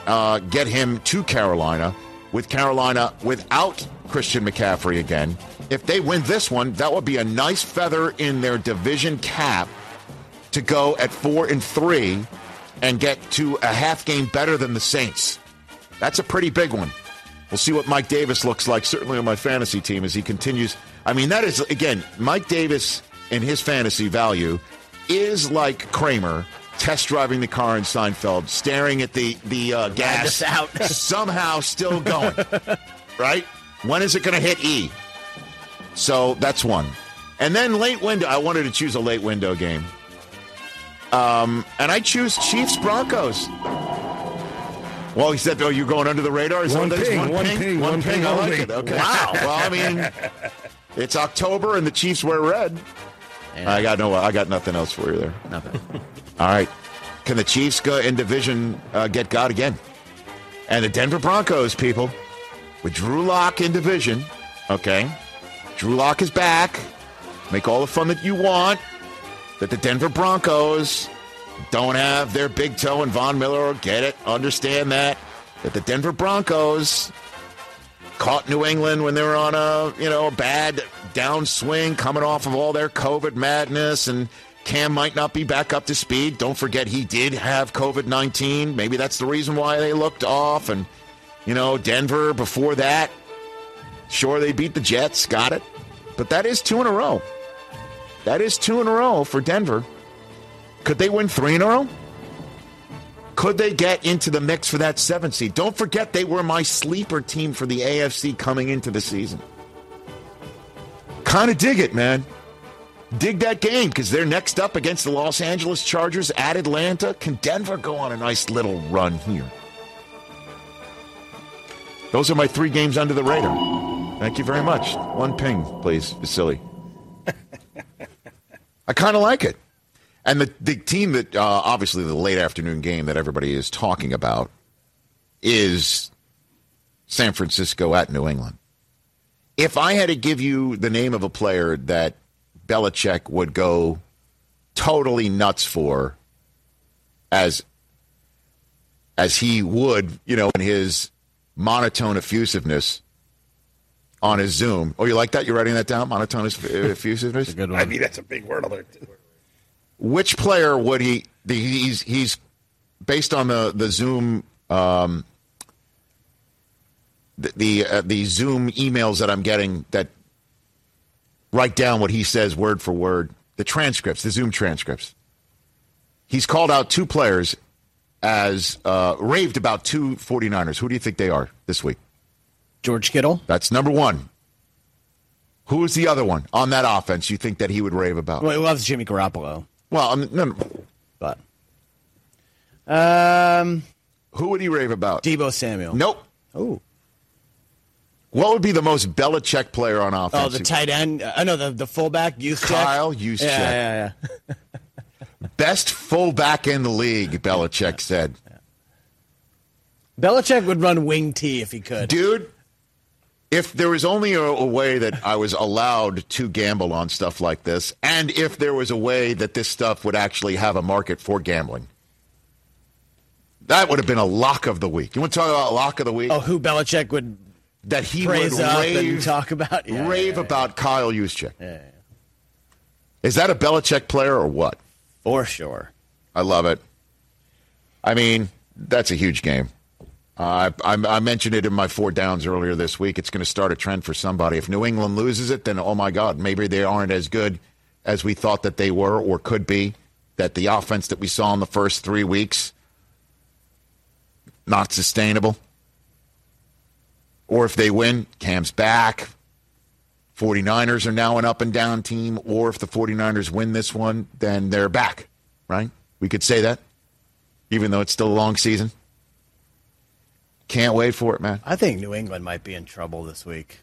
uh, get him to Carolina, with Carolina without Christian McCaffrey again. If they win this one, that would be a nice feather in their division cap to go at four and three and get to a half game better than the Saints. That's a pretty big one. We'll see what Mike Davis looks like, certainly on my fantasy team, as he continues. I mean, that is, again, Mike Davis in his fantasy value is like Kramer test driving the car in Seinfeld, staring at the, the uh, gas, out. somehow still going, right? When is it going to hit E? So that's one. And then late window, I wanted to choose a late window game. Um, and I choose Chiefs-Broncos. Well, he said, oh, you're going under the radar? One ping, one, one ping, ping, one ping, ping I like only. it. Okay. Wow. Well, I mean, it's October and the Chiefs wear red. Yeah. I got no, I got nothing else for you there. Nothing. All right. Can the Chiefs go in division uh, get God again? And the Denver Broncos, people, with Drew Lock in division, okay? Drew Lock is back. Make all the fun that you want. That the Denver Broncos don't have their big toe in Von Miller. Get it. Understand that. That the Denver Broncos caught New England when they were on a, you know, a bad downswing coming off of all their COVID madness, and Cam might not be back up to speed. Don't forget he did have COVID nineteen. Maybe that's the reason why they looked off. And, you know, Denver before that, sure, they beat the Jets. Got it. But that is two in a row. That is two in a row for Denver. Could they win three in a row? Could they get into the mix for that seventh seed? Don't forget they were my sleeper team for the A F C coming into the season. Kind of dig it, man. Dig that game because they're next up against the Los Angeles Chargers at Atlanta. Can Denver go on a nice little run here? Those are my three games under the radar. Thank you very much. One ping, please, Vasily. I kind of like it. And the, the team that, uh, obviously, the late afternoon game that everybody is talking about is San Francisco at New England. If I had to give you the name of a player that Belichick would go totally nuts for, as as he would, you know, in his monotone effusiveness on his Zoom. Oh, you like that? You're writing that down? Monotone effusiveness? That's a good one. I mean, that's a big word alert. Which player would he? He's he's based on the the Zoom um, the the, uh, the Zoom emails that I'm getting that write down what he says word for word. The transcripts, the Zoom transcripts. He's called out two players as uh, raved about two 49ers. Who do you think they are this week? George Kittle. That's number one. Who is the other one on that offense you think that he would rave about? Well, he loves Jimmy Garoppolo. Well, I mean, no, no. But um, who would he rave about? Deebo Samuel. Nope. Oh. What would be the most Belichick player on offense? Oh, the tight end. I know the the fullback. Juszczyk. Kyle Juszczyk. Yeah, yeah, yeah. Best fullback in the league, Belichick said. Belichick would run wing T if he could. Dude, if there was only a, a way that I was allowed to gamble on stuff like this, and if there was a way that this stuff would actually have a market for gambling, that would have been a lock of the week. You want to talk about lock of the week? Oh, who Belichick would that he praise would up rave, and talk about? Yeah, rave yeah, yeah. about Kyle Juszczyk. Yeah, yeah. Is that a Belichick player or what? For sure. I love it. I mean, that's a huge game. Uh, I, I mentioned it in my four downs earlier this week. It's going to start a trend for somebody. If New England loses it, then, oh, my God, maybe they aren't as good as we thought that they were or could be, that the offense that we saw in the first three weeks, not sustainable. Or if they win, Cam's back. 49ers are now an up-and-down team. Or if the 49ers win this one, then they're back, right? We could say that, even though it's still a long season. Can't wait for it, man. I think New England might be in trouble this week.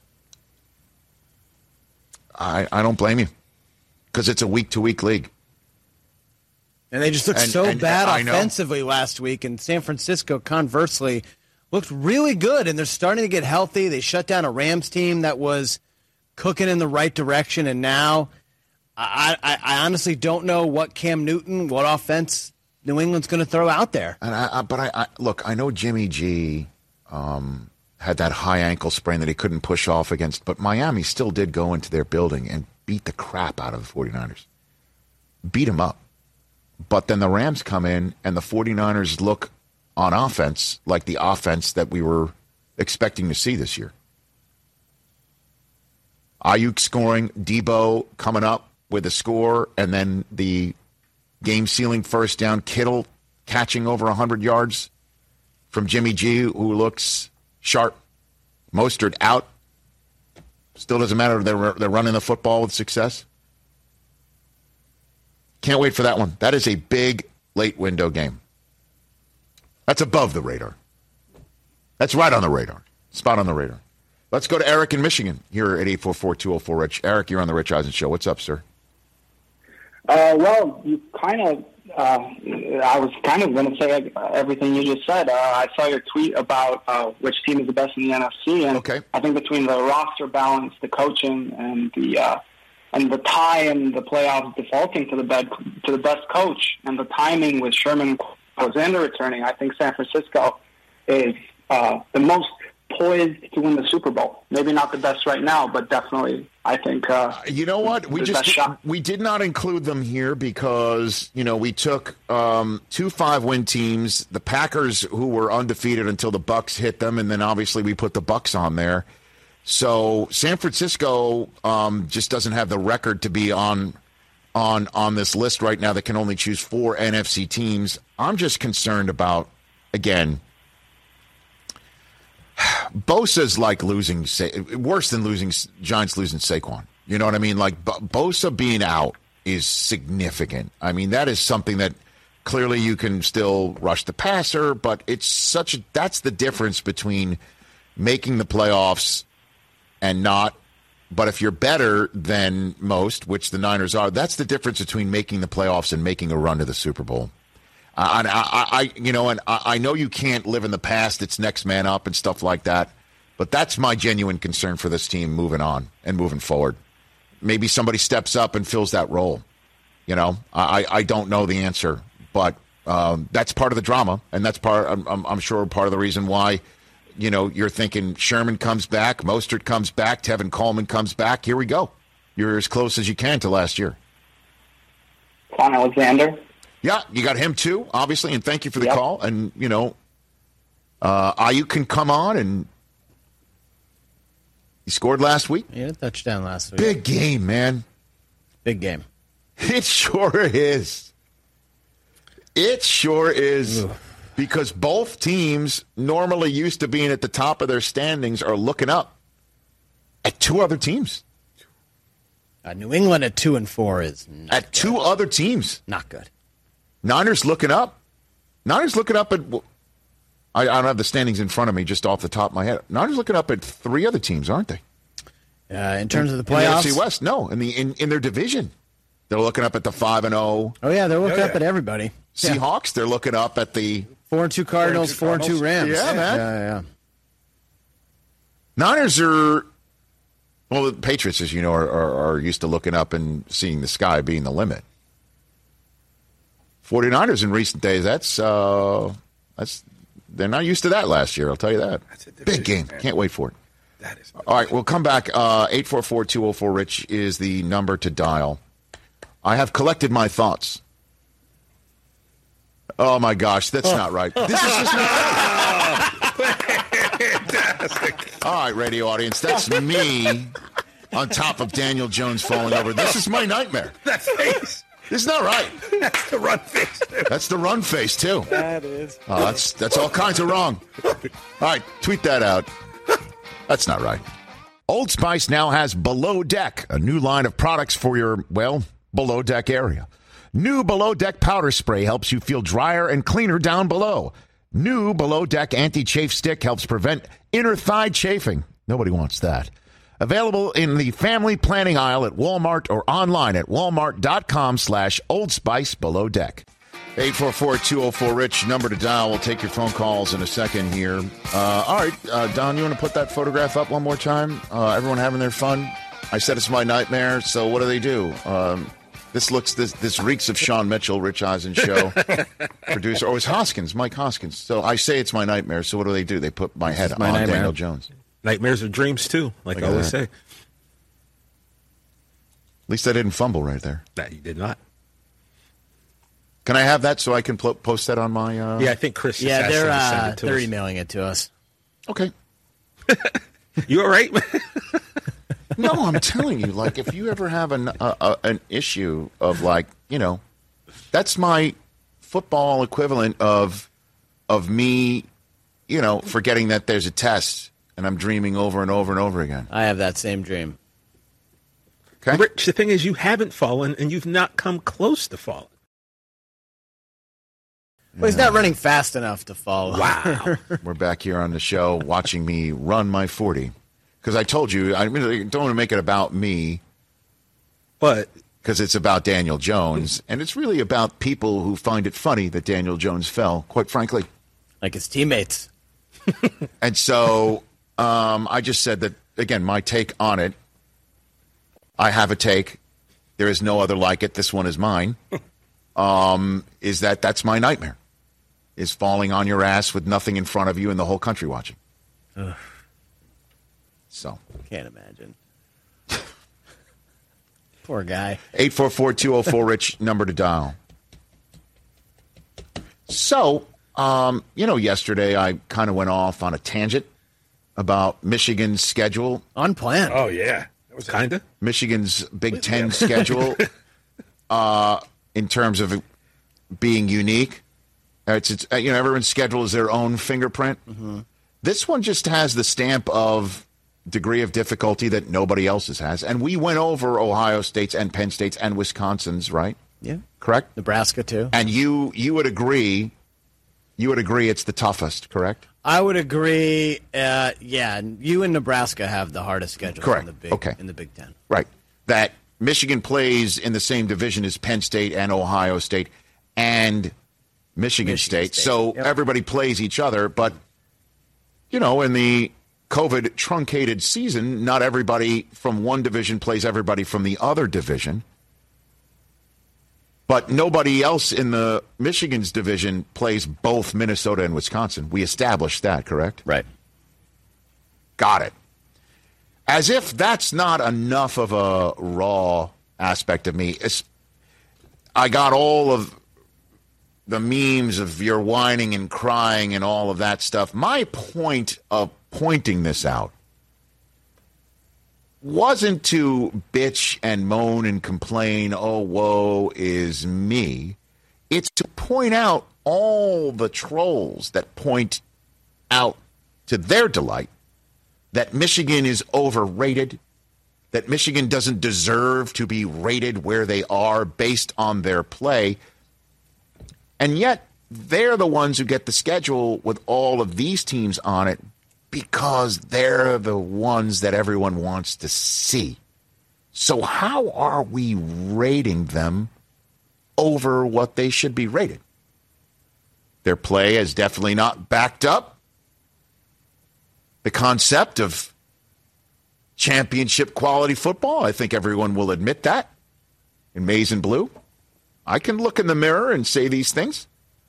I, I don't blame you, because it's a week-to-week league. And they just looked and, so and, bad and offensively last week, and San Francisco, conversely, looked really good, and they're starting to get healthy. They shut down a Rams team that was cooking in the right direction, and now I, I, I honestly don't know what Cam Newton, what offense New England's going to throw out there. And I, I, but I, I look, I know Jimmy G um, had that high ankle sprain that he couldn't push off against, but Miami still did go into their building and beat the crap out of the 49ers. Beat them up. But then the Rams come in, and the 49ers look on offense like the offense that we were expecting to see this year. Ayuk scoring, Debo coming up with a score, and then the game-sealing first down, Kittle catching over one hundred yards from Jimmy G, who looks sharp. Mostert out. Still doesn't matter. They're, they're running the football with success. Can't wait for that one. That is a big late window game. That's above the radar. That's right on the radar. Spot on the radar. Let's go to Eric in Michigan here at eight four four, two oh four, Rich. Eric, you're on the Rich Eisen Show. What's up, sir? Uh, well, you kind of, uh, I was kind of going to say everything you just said. Uh, I saw your tweet about uh, which team is the best in the N F C, and okay. I think between the roster balance, the coaching, and the uh, and the tie in the playoffs defaulting to the bed, to the best coach, and the timing with Sherman Alexander returning, I think San Francisco is uh, the most poised to win the Super Bowl. Maybe not the best right now, but definitely, I think. Uh, you know what? We just did, we did not include them here because you know we took um, two five-win teams, the Packers, who were undefeated until the Bucs hit them, and then obviously we put the Bucs on there. So San Francisco um, just doesn't have the record to be on on on this list right now. That can only choose four N F C teams. I'm just concerned about again. Bosa's like losing, worse than losing, Giants losing Saquon. You know what I mean? Like, Bosa being out is significant. I mean, that is something that clearly you can still rush the passer, but it's such a, that's the difference between making the playoffs and not. But if you're better than most, which the Niners are, that's the difference between making the playoffs and making a run to the Super Bowl. Uh, and I, I, you know, and I, I know you can't live in the past. It's next man up and stuff like that. But that's my genuine concern for this team moving on and moving forward. Maybe somebody steps up and fills that role. You know, I, I don't know the answer, but um, that's part of the drama, and that's part. I'm, I'm sure part of the reason why. You know, you're thinking Sherman comes back, Mostert comes back, Tevin Coleman comes back. Here we go. You're as close as you can to last year. Quan Alexander. Yeah, you got him too, obviously, and thank you for the yep. call. And, you know, uh, Ayuk can come on, and he scored last week. He had a touchdown last week. Big game, man. Big game. It sure is. It sure is. Ooh. Because both teams, normally used to being at the top of their standings, are looking up at two other teams. Uh, New England at two and four is not At good. two other teams. Not good. Niners looking up. Niners looking up at, I, I don't have the standings in front of me just off the top of my head. Niners looking up at three other teams, aren't they? Uh, in terms in, of the playoffs? In the N F C West, no. In, the, in, in their division. They're looking up at the five and oh. Oh, yeah, they're looking oh, up yeah. at everybody. Seahawks, yeah. They're looking up at the four and two Cardinals, four and two Rams. Yeah, man. Yeah, yeah. Niners are, well, the Patriots, as you know, are, are, are used to looking up and seeing the sky being the limit. 49ers in recent days, that's, uh, that's, they're not used to that last year, I'll tell you that. That's a big game. Man. Can't wait for it. That is. All right, we'll come back. Uh, eight four four, two oh four, Rich is the number to dial. I have collected my thoughts. Oh, my gosh, that's oh. not right. This is just not right. Fantastic. All right, radio audience, that's me on top of Daniel Jones falling over. This is my nightmare. That face. This is not right. That's the run face, too. That's the run face, too. That is. Oh, that's, that's all kinds of wrong. All right, tweet that out. That's not right. Old Spice now has Below Deck, a new line of products for your, well, below deck area. New Below Deck powder spray helps you feel drier and cleaner down below. New Below Deck anti-chafe stick helps prevent inner thigh chafing. Nobody wants that. Available in the family planning aisle at Walmart or online at walmart.com slash Old Spice Below Deck. eight four four, two oh four, Rich, number to dial. We'll take your phone calls in a second here. Uh, all right, uh, Don, you want to put that photograph up one more time? Uh, everyone having their fun? I said it's my nightmare, so what do they do? Um, This looks this this reeks of Sean Mitchell, Rich Eisen show producer. Oh, it's Hoskins, Mike Hoskins. So I say it's my nightmare. So what do they do? They put my head my on nightmare. Daniel Jones. Nightmares are dreams too, like Look I at always that. say. At least I didn't fumble right there. That you did not. Can I have that so I can pl- post that on my? Uh... Yeah, I think Chris. Just Yeah, asked they're him to send uh, it to they're us. emailing it to us. Okay. You all right? No, I'm telling you, like, if you ever have an uh, uh, an issue of, like, you know, that's my football equivalent of of me, you know, forgetting that there's a test and I'm dreaming over and over and over again. I have that same dream. Okay. Rich, the thing is, you haven't fallen, and you've not come close to falling. Well, he's not running fast enough to fall. Wow. We're back here on the show watching me run my forty. Because I told you, I really don't want to make it about me. But because it's about Daniel Jones, and it's really about people who find it funny that Daniel Jones fell, quite frankly. Like his teammates. And so um, I just said that, again, my take on it, I have a take. There is no other like it. This one is mine. Um, is that that's my nightmare, is falling on your ass with nothing in front of you and the whole country watching. Ugh. So. Can't imagine. Poor guy. eight four four, two oh four, Rich, number to dial. So, um, you know, yesterday I kind of went off on a tangent about Michigan's schedule. Unplanned. Oh, yeah. That was kind of. Michigan's Big Ten schedule uh, in terms of being unique. It's, it's you know, everyone's schedule is their own fingerprint. Mm-hmm. This one just has the stamp of degree of difficulty that nobody else's has. And we went over Ohio State's and Penn State's and Wisconsin's, right? Yeah. Correct? Nebraska, too. And you you would agree you would agree it's the toughest, correct? I would agree. Uh, yeah, you and Nebraska have the hardest schedule Correct. in the Big, Okay. in the Big Ten. Right. That Michigan plays in the same division as Penn State and Ohio State and Michigan, Michigan State. State. So Yep. everybody plays each other, but you know, in the COVID truncated season, not everybody from one division plays everybody from the other division. But nobody else in the Michigan's division plays both Minnesota and Wisconsin. We established that, correct? Right. Got it. As if that's not enough of a raw aspect of me. It's, I got all of the memes of your whining and crying and all of that stuff. My point of pointing this out wasn't to bitch and moan and complain, oh, woe is me. It's to point out all the trolls that point out to their delight that Michigan is overrated, that Michigan doesn't deserve to be rated where they are based on their play. And yet they're the ones who get the schedule with all of these teams on it because they're the ones that everyone wants to see. So how are we rating them over what they should be rated? Their play is definitely not backed up. The concept of championship quality football, I think everyone will admit that. In maize and blue, I can look in the mirror and say these things.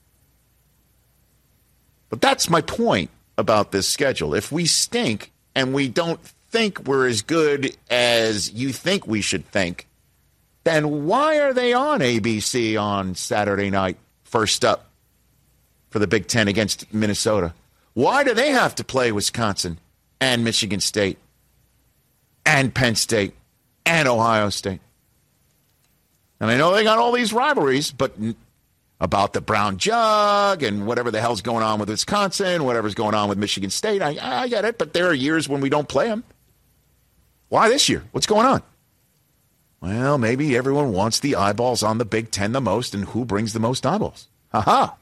But that's my point about this schedule. If we stink and we don't think we're as good as you think we should think, then why are they on A B C on Saturday night, first up for the Big Ten against Minnesota? Why do they have to play Wisconsin and Michigan State and Penn State and Ohio State? And I know they got all these rivalries, but about the brown jug and whatever the hell's going on with Wisconsin, whatever's going on with Michigan State, I, I get it, but there are years when we don't play them. Why this year? What's going on? Well, maybe everyone wants the eyeballs on the Big Ten the most, and who brings the most eyeballs? Ha-ha.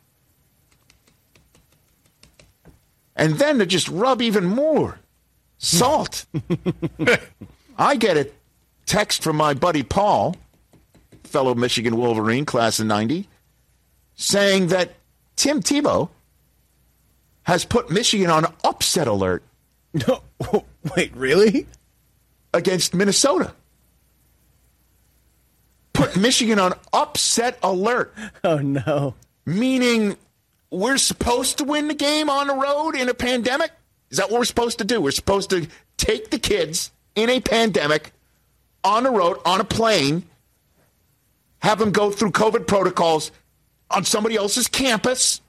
And then to just rub even more salt. I get a text from my buddy Paul, fellow Michigan Wolverine, class of ninety, saying that Tim Tebow has put Michigan on upset alert. No, wait, really? Against Minnesota. put Michigan on upset alert. Oh, no. Meaning we're supposed to win the game on the road in a pandemic? Is that what we're supposed to do? We're supposed to take the kids in a pandemic on the road, on a plane, have them go through COVID protocols on somebody else's campus,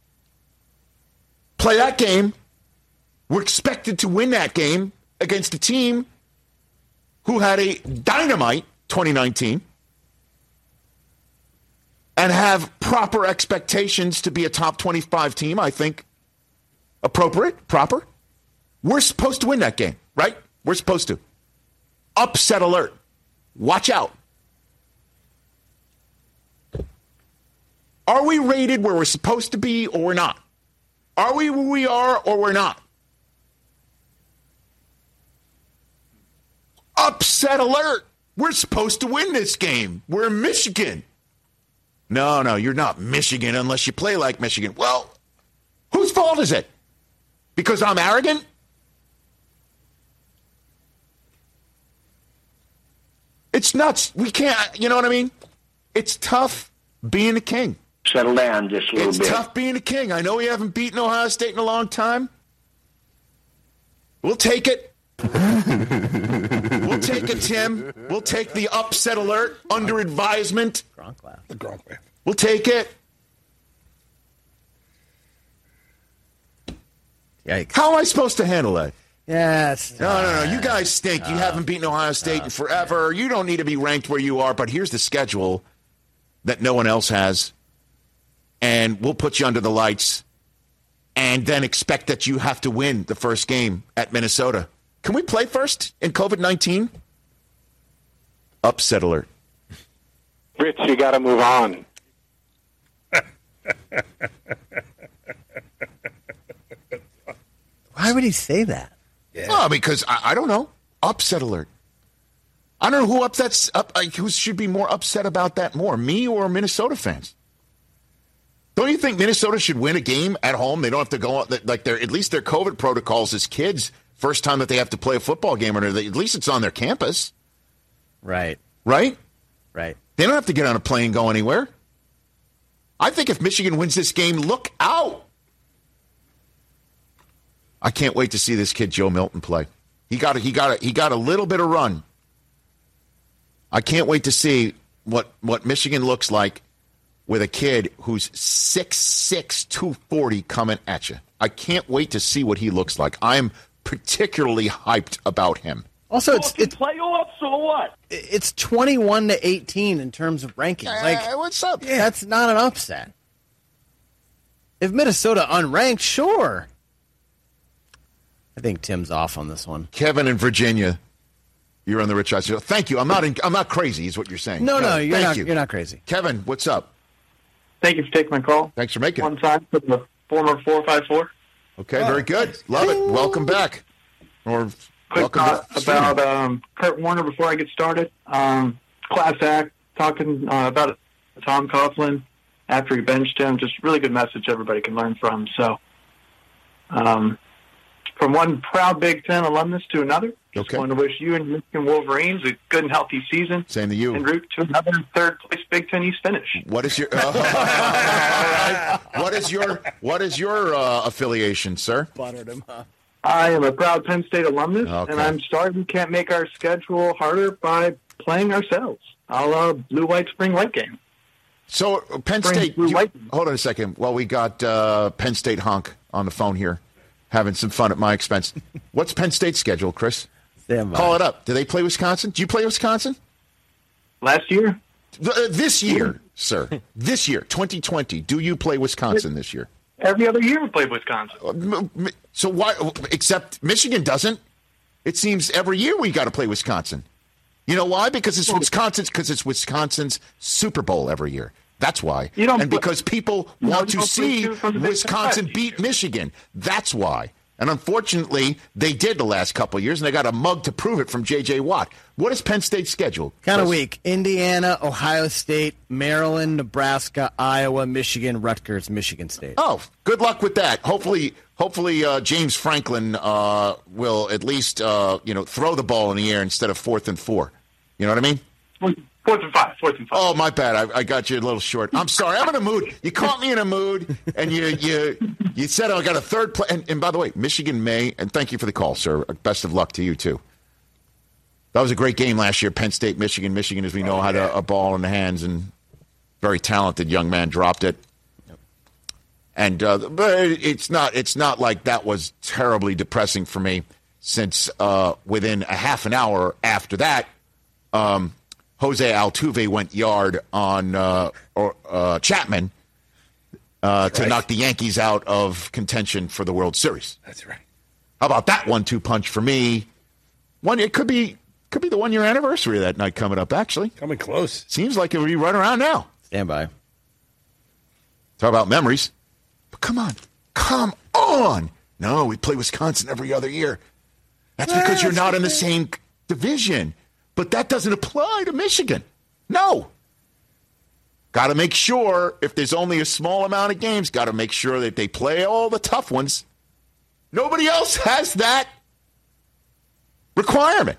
play that game. We're expected to win that game against a team who had a dynamite twenty nineteen and have proper expectations to be a top twenty-five team, I think. Appropriate, proper. We're supposed to win that game, right? We're supposed to. Upset alert. Watch out. Are we rated where we're supposed to be or we're not? Are we where we are or we're not? Upset alert. We're supposed to win this game. We're Michigan. No, no, you're not Michigan unless you play like Michigan. Well, whose fault is it? Because I'm arrogant? It's nuts. We can't, you know what I mean? It's tough being a king. Settle down just a little it's bit. It's tough being a king. I know we haven't beaten Ohio State in a long time. We'll take it. We'll take it, Tim. We'll take the upset alert under advisement. Gronk laugh. The Gronk laugh. We'll take it. Yikes. How am I supposed to handle that? Yes. No, no, no. You guys stink. You uh, haven't beaten Ohio State uh, in forever. You don't need to be ranked where you are, but here's the schedule that no one else has. And we'll put you under the lights and then expect that you have to win the first game at Minnesota. Can we play first in COVID nineteen? Upset alert. Rich, you got to move on. Why would he say that? Yeah. Oh, because I, I don't know. Upset alert. I don't know who upsets up. Uh, who should be more upset about that more, me or Minnesota fans? Don't you think Minnesota should win a game at home? They don't have to go on, like they're at least their COVID protocols as kids. First time that they have to play a football game, or at least it's on their campus. Right. Right. Right. They don't have to get on a plane and go anywhere. I think if Michigan wins this game, look out. I can't wait to see this kid Joe Milton play. He got a, he got a, he got a little bit of run. I can't wait to see what what Michigan looks like with a kid who's six six, two forty coming at you. I can't wait to see what he looks like. I'm particularly hyped about him. Also, it's it's playoffs or what? It's twenty-one to eighteen in terms of rankings. Uh, like, what's up? Yeah, that's not an upset. If Minnesota unranked, sure. I think Tim's off on this one. Kevin in Virginia, you're on the Rich Eisen Show. Thank you. I'm not. In, I'm not crazy. Is what you're saying? No, no, no you're thank not. You. You're not crazy. Kevin, what's up? Thank you for taking my call. Thanks for making One it. time for the former four five four. Okay, very good. Love it. Welcome back. Or quick welcome thought to about um, Kurt Warner before I get started. Um, class act talking uh, about Tom Coughlin after he benched him. Just really good message everybody can learn from. So, um, from one proud Big Ten alumnus to another, just okay. want to wish you and Michigan Wolverines a good and healthy season. Same to you. En route to another third place Big Ten East finish. What is your uh, all right. What is your what is your uh, affiliation, sir? Buttered him up. I am a proud Penn State alumnus, okay. and I'm sorry we can't make our schedule harder by playing ourselves, a la blue-white spring-white game. So, Penn spring, State, blue, you, white. hold on a second. Well, we got uh, Penn State honk on the phone here, having some fun at my expense. What's Penn State's schedule, Chris? Stand by. Call it up. Do they play Wisconsin? Do you play Wisconsin? Last year? Uh, this year, sir. This year, twenty twenty. Do you play Wisconsin this year? Every other year we play Wisconsin. So why, except Michigan doesn't? It seems every year we got to play Wisconsin. You know why? Because it's Wisconsin's because it's Wisconsin's Super Bowl every year. That's why. You don't and put, because people you want don't to see Wisconsin beat beat Michigan. That's why. And unfortunately, they did the last couple of years, and they got a mug to prove it from J J. Watt. What is Penn State's schedule? Kind of weak. Indiana, Ohio State, Maryland, Nebraska, Iowa, Michigan, Rutgers, Michigan State. Oh, good luck with that. Hopefully, hopefully uh, James Franklin uh, will at least uh, you know throw the ball in the air instead of fourth and four. You know what I mean? Fourth and five. Fourth and five. Oh, my bad. I, I got you a little short. I'm sorry. I'm in a mood. You caught me in a mood, and you you you said I got a third play. And, and by the way, Michigan may, and thank you for the call, sir. Best of luck to you, too. That was a great game last year, Penn State, Michigan. Michigan, as we know, oh, had yeah. a, a ball in the hands, and very talented young man dropped it. Yep. And uh, but it's not it's not like that was terribly depressing for me, since uh, within a half an hour after that, um, Jose Altuve went yard on uh, or, uh, Chapman uh, to right. knock the Yankees out of contention for the World Series. That's right. How about that one two punch for me? One, it could be could be the one year anniversary of that night coming up. Actually, coming close. Seems like it would be right around now. Stand by. Talk about memories. But come on, come on. No, we play Wisconsin every other year. That's because you're not in the same division. But that doesn't apply to Michigan. No. Got to make sure, if there's only a small amount of games, got to make sure that they play all the tough ones. Nobody else has that requirement.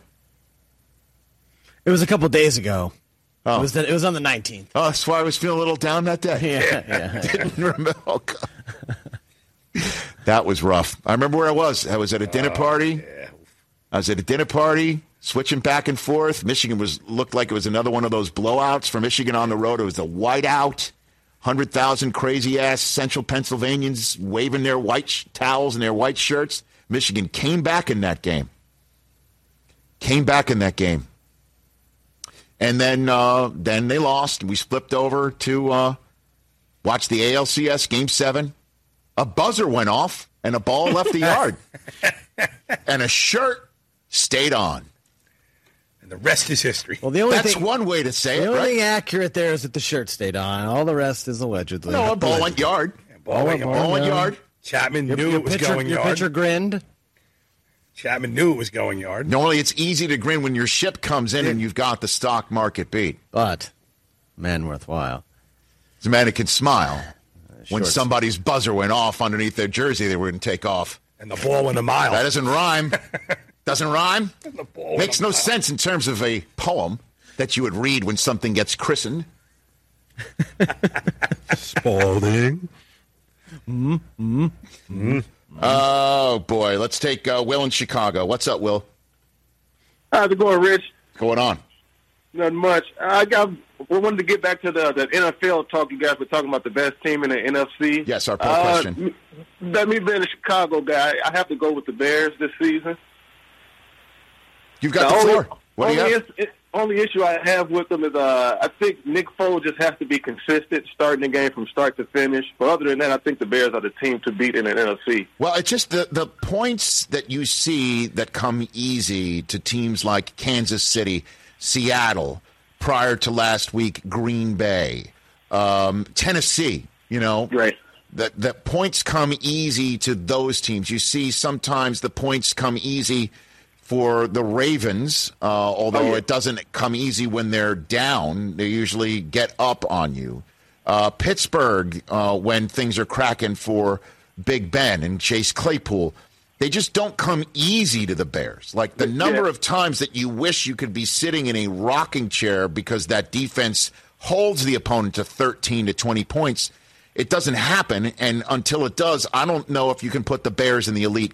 It was a couple days ago. Oh. It was the, it was on the nineteenth. Oh, that's why I was feeling a little down that day. Yeah, yeah. Didn't remember. Oh, God. That was rough. I remember where I was. I was at a dinner party. Oh, yeah. I was at a dinner party. Switching back and forth. Michigan was looked like it was another one of those blowouts for Michigan on the road. It was the whiteout. one hundred thousand crazy-ass Central Pennsylvanians waving their white sh- towels and their white shirts. Michigan came back in that game. Came back in that game. And then uh, then they lost. We flipped over to uh, watch the A L C S Game seven. A buzzer went off, and a ball left the yard. And a shirt stayed on. And the rest is history. Well, the only That's thing, one way to say the it, only right? thing accurate there is that the shirt stayed on. All the rest is allegedly. No, a ball went yard. Yeah, ball, went, ball, ball went yard. Chapman your, knew your it was pitcher, going your yard. pitcher grinned. Chapman knew it was going yard. Normally, it's easy to grin when your ship comes in and you've got the stock market beat. But, man, worthwhile. It's a man who can smile uh, when somebody's buzzer went off underneath their jersey they were going to take off. And the ball went a mile. That doesn't rhyme. Doesn't rhyme. The ball Makes no mile. sense in terms of a poem that you would read when something gets christened. Spalding. Mm-hmm. Mm-hmm. Oh, boy. Let's take uh, Will in Chicago. What's up, Will? How's it going, Rich? What's going on? Nothing much. I got. We wanted to get back to the, the N F L talk. You guys were talking about the best team in the N F C. Yes, our poll uh, question. Let me being a Chicago guy, I have to go with the Bears this season. You've got the, the only, floor. What do you only have? Is, it, only issue I have with them is uh, I think Nick Foles just has to be consistent, starting the game from start to finish. But other than that, I think the Bears are the team to beat in the N F C. Well, it's just the, the points that you see that come easy to teams like Kansas City, Seattle, prior to last week, Green Bay, um, Tennessee, you know. Right. That, that points come easy to those teams. You see sometimes the points come easy for the Ravens, uh, although oh, yeah. it doesn't come easy when they're down. They usually get up on you. Uh, Pittsburgh, uh, when things are cracking for Big Ben and Chase Claypool, they just don't come easy to the Bears. Like the number yeah. of times that you wish you could be sitting in a rocking chair because that defense holds the opponent to thirteen to twenty points, it doesn't happen. And until it does, I don't know if you can put the Bears in the elite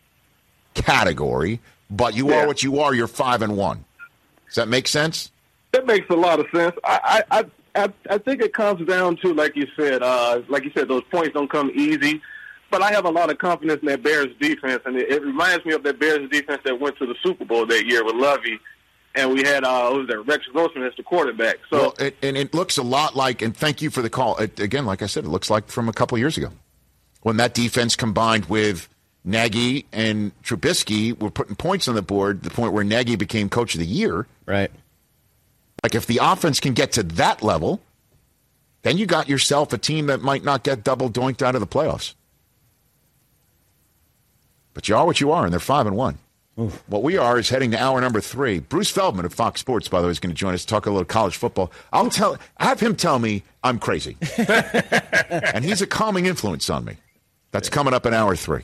category. But you yeah. are what you are. You're five and one. Does that make sense? That makes a lot of sense. I I I, I think it comes down to, like you said, uh, like you said, those points don't come easy. But I have a lot of confidence in that Bears defense, and it, it reminds me of that Bears defense that went to the Super Bowl that year with Lovey, and we had uh, what was that Rex Grossman as the quarterback. So, well, it, and it looks a lot like, and thank you for the call. It, again, like I said, it looks like from a couple of years ago when that defense combined with Nagy and Trubisky were putting points on the board, the point where Nagy became coach of the year. Right. Like if the offense can get to that level, then you got yourself a team that might not get double doinked out of the playoffs. But you are what you are, and they're five and one. Oof. What we are is heading to hour number three. Bruce Feldman of Fox Sports, by the way, is going to join us to talk a little college football. I'll tell, have him tell me I'm crazy, and he's a calming influence on me. That's coming up in hour three.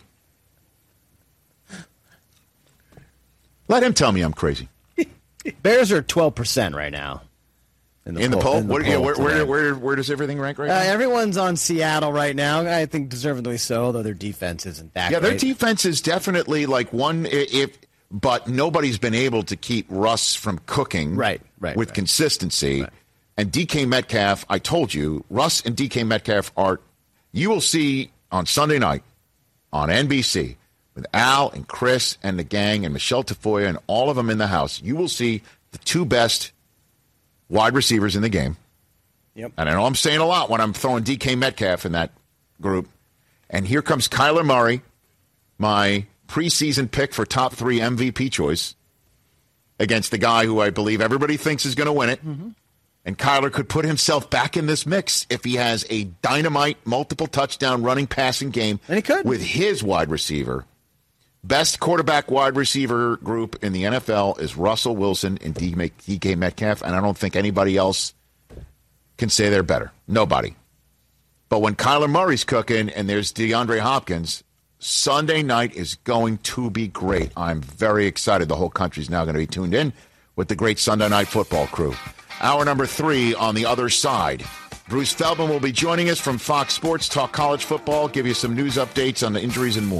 Let him tell me I'm crazy. Bears are twelve percent right now. in the in the poll. poll. In the What, poll yeah, where, where, today. where, where does everything rank right Uh, now? everyone's on Seattle right now. I think deservedly so, although their defense isn't that Yeah, great. their defense is definitely like one. If but nobody's been able to keep Russ from cooking, right, right, with right. consistency. Right. And D K Metcalf, I told you, Russ and D K Metcalf are. You will see on Sunday night on N B C with Al and Chris and the gang and Michelle Tafoya and all of them in the house. You will see the two best wide receivers in the game. Yep. And I know I'm saying a lot when I'm throwing D K Metcalf in that group. And here comes Kyler Murray, my preseason pick for top three M V P choice, against the guy who I believe everybody thinks is going to win it. Mm-hmm. And Kyler could put himself back in this mix if he has a dynamite, multiple touchdown running passing game and he could. with his wide receiver. Best quarterback wide receiver group in the N F L is Russell Wilson and D K Metcalf, and I don't think anybody else can say they're better. Nobody. But when Kyler Murray's cooking and there's DeAndre Hopkins, Sunday night is going to be great. I'm very excited. The whole country's now going to be tuned in with the great Sunday Night Football crew. Hour number three on the other side. Bruce Feldman will be joining us from Fox Sports, talk college football, give you some news updates on the injuries and more.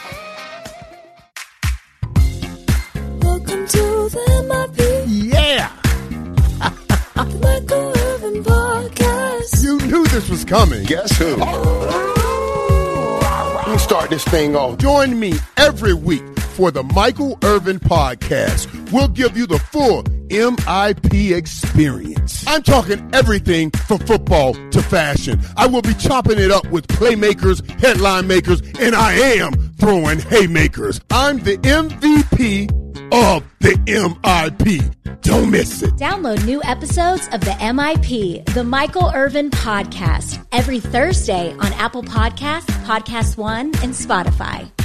Welcome to the M I P. Yeah! The Michael Irvin Podcast. You knew this was coming. Guess who? Let me start this thing off. Join me every week for the Michael Irvin Podcast. We'll give you the full M I P experience. I'm talking everything from football to fashion. I will be chopping it up with playmakers, headline makers, and I am throwing haymakers. I'm the M V P of the M I P. Don't miss it. Download new episodes of the M I P, the Michael Irvin Podcast, every Thursday on Apple Podcasts, Podcast One, and Spotify.